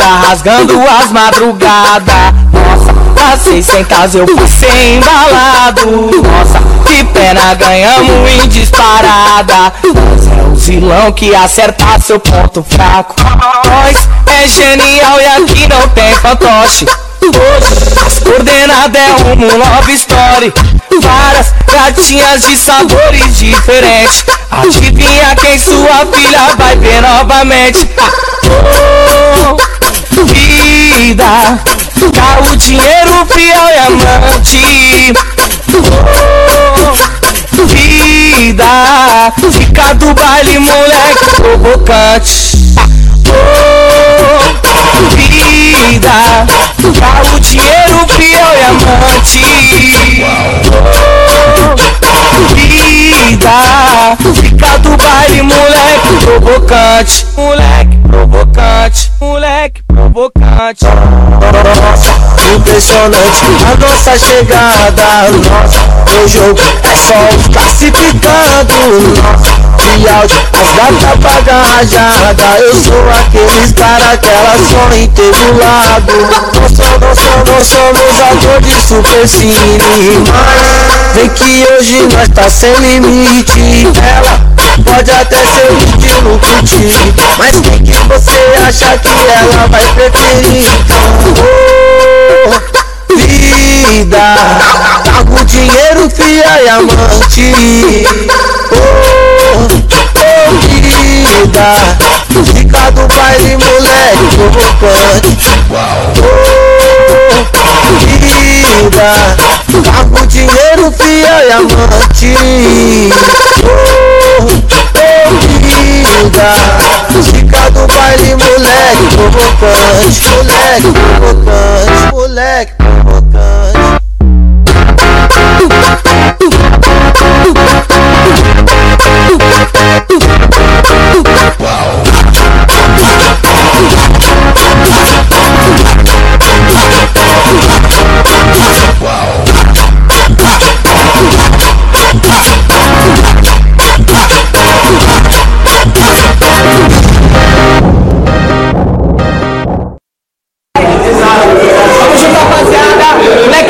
rasgando as madrugadas. Nossa, passei sem casa, eu fui sem embalado. Nossa, que pena, ganhamos em disparada. Nós é o vilão que acerta seu ponto fraco. Nós é genial e aqui não tem fantoche. Hoje as coordenadas é um love story. Várias gatinhas de sabores diferentes. Adivinha quem sua filha vai ver novamente? Oh, vida, carro, dinheiro, fiel e amante. Oh, vida, fica do baile, moleque provocante. Oh, vida, carro, dinheiro, fiel e amante. Oh, vida, fica do baile, moleque provocante. Moleque provocante, moleque provocante. Nossa, impressionante a nossa chegada. Nossa, o jogo é só os classificando. Nossa, de áudio, as gatas pagam rajada. Eu sou aqueles cara que elas só em teu lado. Não somos ator de super cine, mas vem que hoje nós tá sem limite. Ela pode até ser um estilo curtir, mas quem que você acha que ela vai preferir? Oh, vida, carro, dinheiro, fia e amante. Oh, vida, fica do baile, moleque provocante. Oh, vida, carro, dinheiro, fia e amante. Vida, fica do baile, moleque provocante. Moleque provocante, moleque provocante. Vamos junto, rapaziada.